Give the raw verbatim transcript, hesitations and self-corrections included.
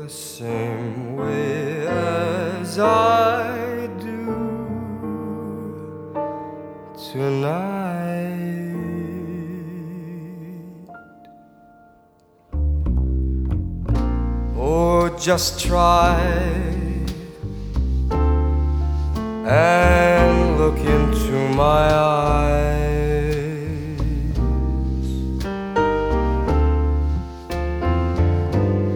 the same way as I do tonight. Or just try and look into my eyes.